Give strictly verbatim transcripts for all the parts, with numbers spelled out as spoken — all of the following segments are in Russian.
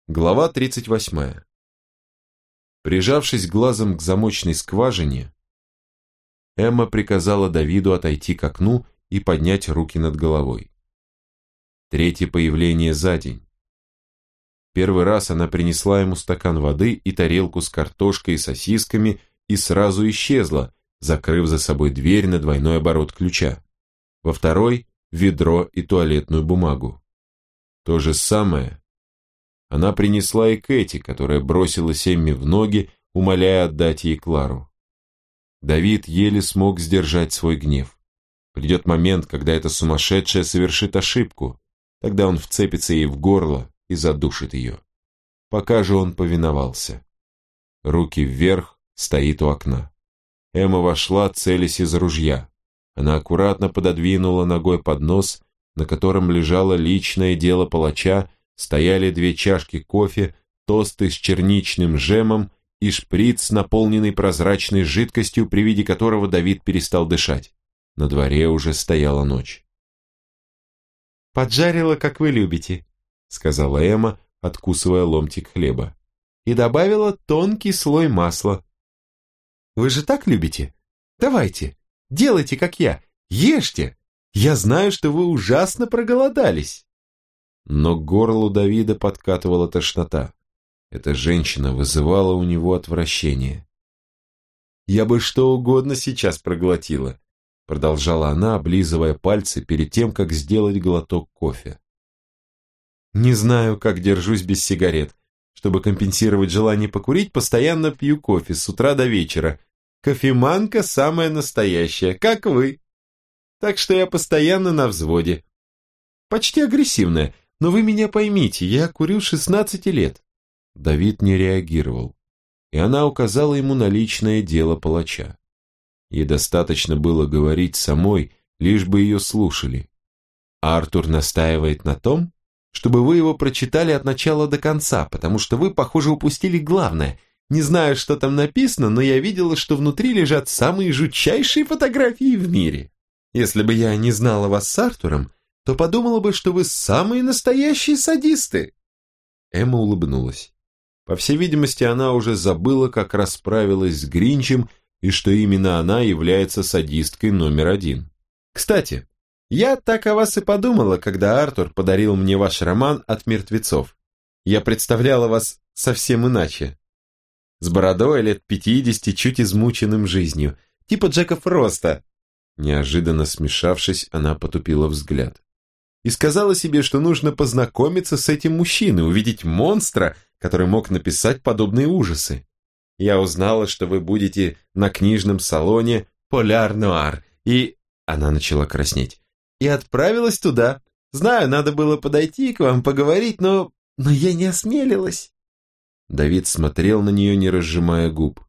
Глава тридцать восьмая. Прижавшись глазом к замочной скважине, Эмма приказала Давиду отойти к окну и поднять руки над головой. Третье появление за день. Первый раз она принесла ему стакан воды и тарелку с картошкой и сосисками и сразу исчезла, закрыв за собой дверь на двойной оборот ключа. Во второй – ведро и туалетную бумагу. То же самое она принесла и Кэти, которая бросилась Эмме в ноги, умоляя отдать ей Клару. Давид еле смог сдержать свой гнев. Придет момент, когда эта сумасшедшая совершит ошибку, тогда он вцепится ей в горло и задушит ее. Пока же он повиновался. Руки вверх, стоит у окна. Эмма вошла, целясь из ружья. Она аккуратно пододвинула ногой поднос, на котором лежало личное дело палача, стояли две чашки кофе, тосты с черничным джемом и шприц, наполненный прозрачной жидкостью, при виде которого Давид перестал дышать. На дворе уже стояла ночь. «Поджарила, как вы любите», — сказала Эмма, откусывая ломтик хлеба. «И добавила тонкий слой масла. Вы же так любите? Давайте, делайте, как я, ешьте. Я знаю, что вы ужасно проголодались». Но к горлу Давида подкатывала тошнота. Эта женщина вызывала у него отвращение. «Я бы что угодно сейчас проглотила», — продолжала она, облизывая пальцы перед тем, как сделать глоток кофе. «Не знаю, как держусь без сигарет. Чтобы компенсировать желание покурить, постоянно пью кофе с утра до вечера. Кофеманка самая настоящая, как вы. Так что я постоянно на взводе. Почти агрессивная. Но вы меня поймите, я курю шестнадцать лет». Давид не реагировал, и она указала ему на личное дело палача. Ей достаточно было говорить самой, лишь бы ее слушали. «Артур настаивает на том, чтобы вы его прочитали от начала до конца, потому что вы, похоже, упустили главное. Не знаю, что там написано, но я видела, что внутри лежат самые жутчайшие фотографии в мире. Если бы я не знала вас с Артуром, то подумала бы, что вы самые настоящие садисты». Эмма улыбнулась. По всей видимости, она уже забыла, как расправилась с Гринчем и что именно она является садисткой номер один. «Кстати, я так о вас и подумала, когда Артур подарил мне ваш роман «От мертвецов». Я представляла вас совсем иначе. С бородой лет пятидесяти, чуть измученным жизнью, типа Джека Фроста». Неожиданно смешавшись, она потупила взгляд. И сказала себе, что нужно познакомиться с этим мужчиной, увидеть монстра, который мог написать подобные ужасы. Я узнала, что вы будете на книжном салоне «Поляр Нуар», и... Она начала краснеть. И отправилась туда. Знаю, надо было подойти к вам, поговорить, но... Но я не осмелилась. Давид смотрел на нее, не разжимая губ.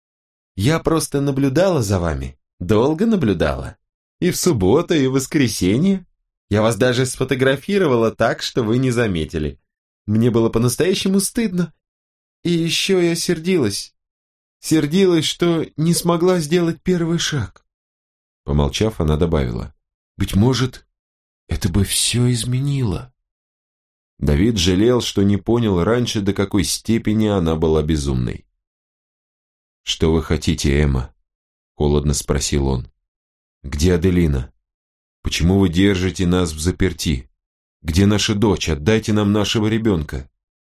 Я просто наблюдала за вами. Долго наблюдала. И в субботу, и в воскресенье. Я вас даже сфотографировала так, что вы не заметили. Мне было по-настоящему стыдно. И еще я сердилась. Сердилась, что не смогла сделать первый шаг. Помолчав, она добавила. Быть может, это бы все изменило. Давид жалел, что не понял раньше, до какой степени она была безумной. «Что вы хотите, Эмма?» – холодно спросил он. «Где Аделина? Почему вы держите нас взаперти? Где наша дочь? Отдайте нам нашего ребенка!»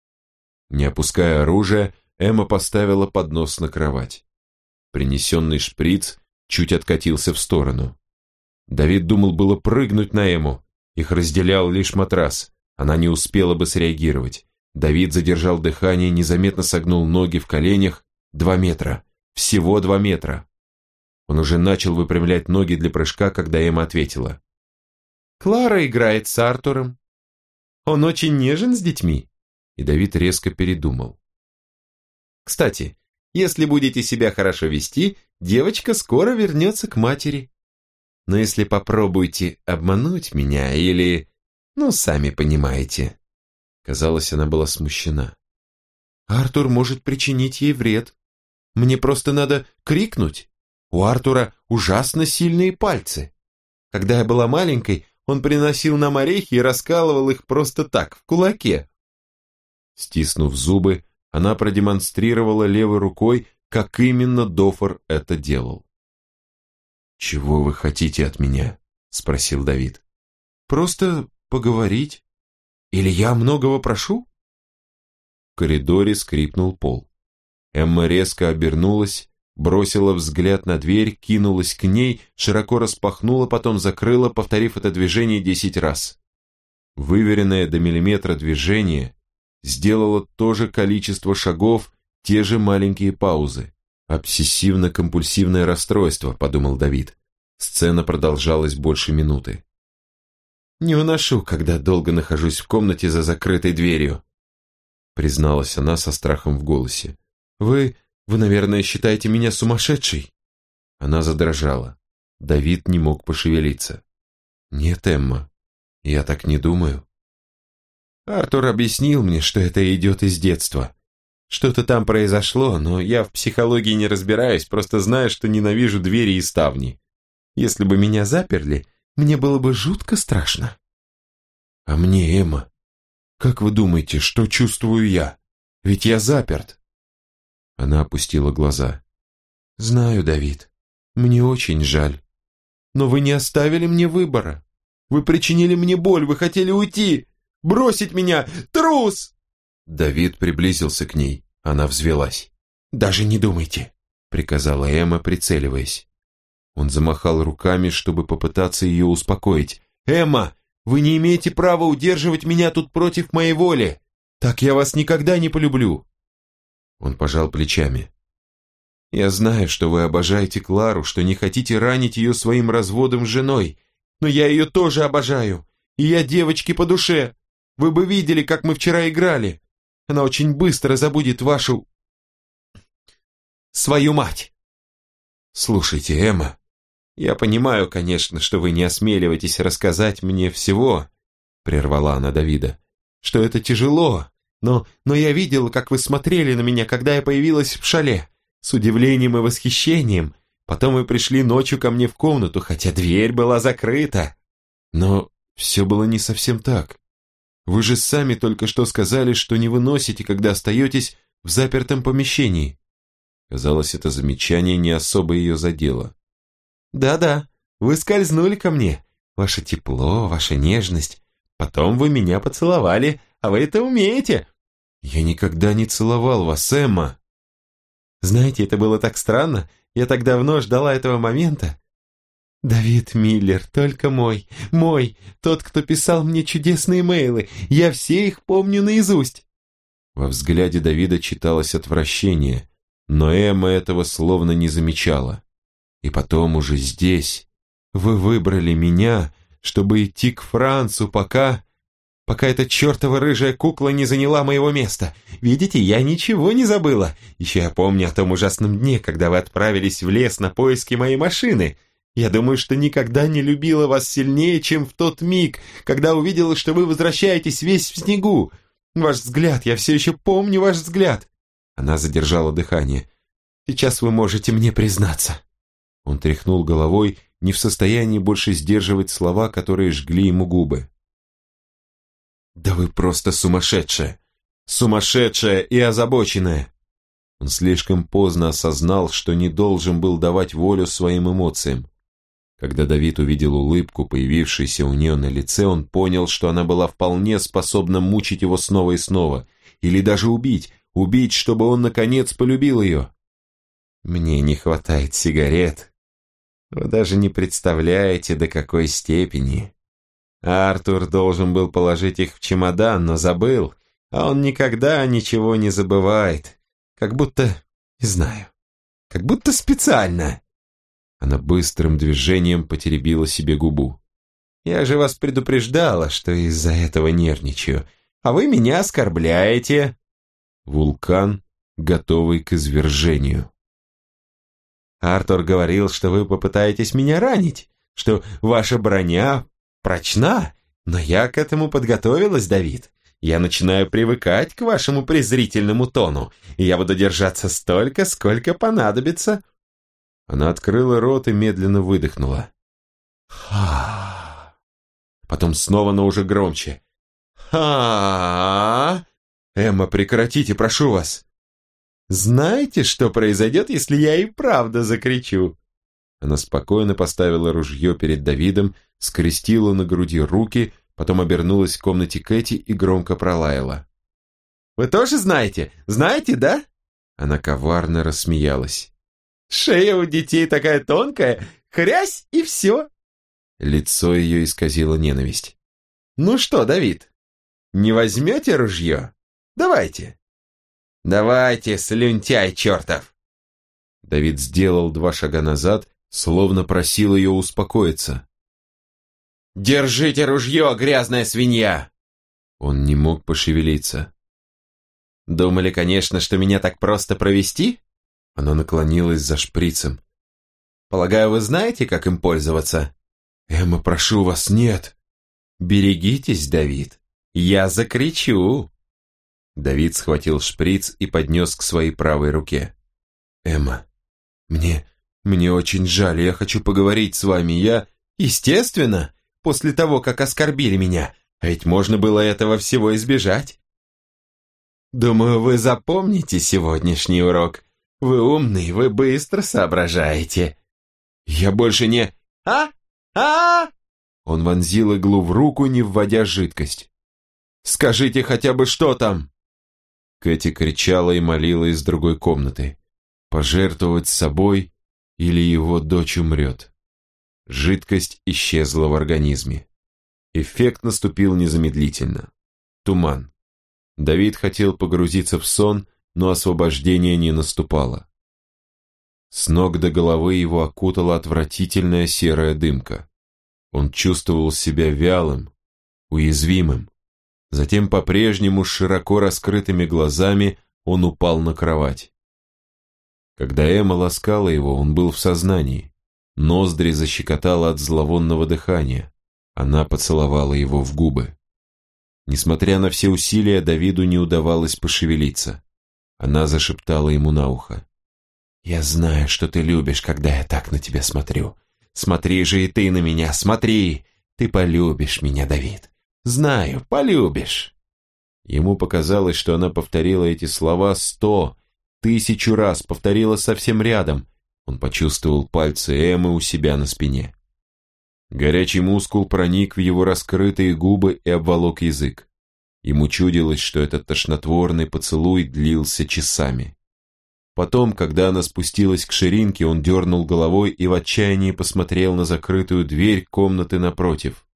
Не опуская оружия, Эмма поставила поднос на кровать. Принесенный шприц чуть откатился в сторону. Давид думал было прыгнуть на Эмму. Их разделял лишь матрас. Она не успела бы среагировать. Давид задержал дыхание, незаметно согнул ноги в коленях. Два метра. Всего два метра. Он уже начал выпрямлять ноги для прыжка, когда Эмма ответила. «Клара играет с Артуром. Он очень нежен с детьми». И Давид резко передумал. «Кстати, если будете себя хорошо вести, девочка скоро вернется к матери. Но если попробуете обмануть меня или... Ну, сами понимаете». Казалось, она была смущена. «Артур может причинить ей вред. Мне просто надо крикнуть. У Артура ужасно сильные пальцы. Когда я была маленькой, он приносил нам орехи и раскалывал их просто так, в кулаке. Стиснув зубы, она продемонстрировала левой рукой, как именно Дофор это делал. «Чего вы хотите от меня?» – спросил Давид. «Просто поговорить. Или я многого прошу?» В коридоре скрипнул пол. Эмма резко обернулась, бросила взгляд на дверь, кинулась к ней, широко распахнула, потом закрыла, повторив это движение десять раз. Выверенное до миллиметра движение сделало то же количество шагов, те же маленькие паузы. «Обсессивно-компульсивное расстройство», — подумал Давид. Сцена продолжалась больше минуты. «Не выношу, когда долго нахожусь в комнате за закрытой дверью», — призналась она со страхом в голосе. «Вы, вы, наверное, считаете меня сумасшедшей?» Она задрожала. Давид не мог пошевелиться. «Нет, Эмма, я так не думаю. Артур объяснил мне, что это идет из детства. Что-то там произошло, но я в психологии не разбираюсь, просто знаю, что ненавижу двери и ставни. Если бы меня заперли, мне было бы жутко страшно». «А мне, Эмма, как вы думаете, что чувствую я? Ведь я заперт». Она опустила глаза. «Знаю, Давид, мне очень жаль. Но вы не оставили мне выбора. Вы причинили мне боль, вы хотели уйти, бросить меня, трус!» Давид приблизился к ней, она взвелась. «Даже не думайте», — приказала Эмма, прицеливаясь. Он замахал руками, чтобы попытаться ее успокоить. «Эмма, вы не имеете права удерживать меня тут против моей воли. Так я вас никогда не полюблю». Он пожал плечами. «Я знаю, что вы обожаете Клару, что не хотите ранить ее своим разводом с женой, но я ее тоже обожаю, и я девочке по душе. Вы бы видели, как мы вчера играли. Она очень быстро забудет вашу... свою мать». «Слушайте, Эмма, я понимаю, конечно, что вы не осмеливаетесь рассказать мне всего», прервала она Давида, «что это тяжело, но, но я видела, как вы смотрели на меня, когда я появилась в шале, с удивлением и восхищением. Потом вы пришли ночью ко мне в комнату, хотя дверь была закрыта. Но все было не совсем так. Вы же сами только что сказали, что не выносите, когда остаетесь в запертом помещении». Казалось, это замечание не особо ее задело. «Да-да, вы скользнули ко мне. Ваше тепло, ваша нежность. Потом вы меня поцеловали, а вы это умеете». «Я никогда не целовал вас, Эмма». «Знаете, это было так странно. Я так давно ждала этого момента. Давид Миллер, только мой, мой, тот, кто писал мне чудесные мейлы. Я все их помню наизусть». Во взгляде Давида читалось отвращение, но Эмма этого словно не замечала. «И потом уже здесь вы выбрали меня, чтобы идти к Францу, пока... пока эта чертова рыжая кукла не заняла моего места. Видите, я ничего не забыла. Еще я помню о том ужасном дне, когда вы отправились в лес на поиски моей машины. Я думаю, что никогда не любила вас сильнее, чем в тот миг, когда увидела, что вы возвращаетесь весь в снегу. Ваш взгляд, я все еще помню ваш взгляд». Она задержала дыхание. «Сейчас вы можете мне признаться». Он тряхнул головой, не в состоянии больше сдерживать слова, которые жгли ему губы. «Да вы просто сумасшедшая! Сумасшедшая и озабоченная!» Он слишком поздно осознал, что не должен был давать волю своим эмоциям. Когда Давид увидел улыбку, появившуюся у нее на лице, он понял, что она была вполне способна мучить его снова и снова, или даже убить, убить, чтобы он, наконец, полюбил ее. «Мне не хватает сигарет. Вы даже не представляете, до какой степени. Артур должен был положить их в чемодан, но забыл, а он никогда ничего не забывает. Как будто, не знаю, как будто специально». Она быстрым движением потеребила себе губу. «Я же вас предупреждала, что из-за этого нервничаю, а вы меня оскорбляете». Вулкан, готовый к извержению. «Артур говорил, что вы попытаетесь меня ранить, что ваша броня прочна, но я к этому подготовилась, Давид. Я начинаю привыкать к вашему презрительному тону, и я буду держаться столько, сколько понадобится». Она открыла рот и медленно выдохнула. «Ха!» Потом снова, но уже громче. «Ха!» Эмма, прекратите, прошу вас. Знаете, что произойдет, если я и правда закричу? Она спокойно поставила ружье перед Давидом, скрестила на груди руки, потом обернулась в комнате Кэти и громко пролаяла. «Вы тоже знаете? Знаете, да?» Она коварно рассмеялась. «Шея у детей такая тонкая, хрясь и все!» Лицо ее исказило ненависть. «Ну что, Давид, не возьмете ружье? Давайте!» «Давайте, слюнтяй чертов!» Давид сделал два шага назад, словно просил ее успокоиться. «Держите ружье, грязная свинья!» Он не мог пошевелиться. «Думали, конечно, что меня так просто провести?» Она наклонилась за шприцем. «Полагаю, вы знаете, как им пользоваться?» «Эмма, прошу вас, нет!» «Берегитесь, Давид, я закричу!» Давид схватил шприц и поднес к своей правой руке. «Эмма, мне, мне очень жаль, я хочу поговорить с вами, я...» «Естественно, после того, как оскорбили меня, а ведь можно было этого всего избежать. Думаю, вы запомните сегодняшний урок. Вы умный, вы быстро соображаете. Я больше не... А? А? Он вонзил иглу в руку, не вводя жидкость. Скажите хотя бы, что там? Кэти кричала и молила из другой комнаты. Пожертвовать собой, или его дочь умрет. Жидкость исчезла в организме. Эффект наступил незамедлительно. Туман. Давид хотел погрузиться в сон, но освобождение не наступало. С ног до головы его окутала отвратительная серая дымка. Он чувствовал себя вялым, уязвимым. Затем по-прежнему с широко раскрытыми глазами он упал на кровать. Когда Эмма ласкала его, он был в сознании. Ноздри защекотало от зловонного дыхания. Она поцеловала его в губы. Несмотря на все усилия, Давиду не удавалось пошевелиться. Она зашептала ему на ухо. «Я знаю, что ты любишь, когда я так на тебя смотрю. Смотри же и ты на меня, смотри! Ты полюбишь меня, Давид. Знаю, полюбишь!» Ему показалось, что она повторила эти слова сто, тысячу раз, повторила совсем рядом. Он почувствовал пальцы Эммы у себя на спине. Горячий мускул проник в его раскрытые губы и обволок язык. Ему чудилось, что этот тошнотворный поцелуй длился часами. Потом, когда она спустилась к ширинке, он дернул головой и в отчаянии посмотрел на закрытую дверь комнаты напротив.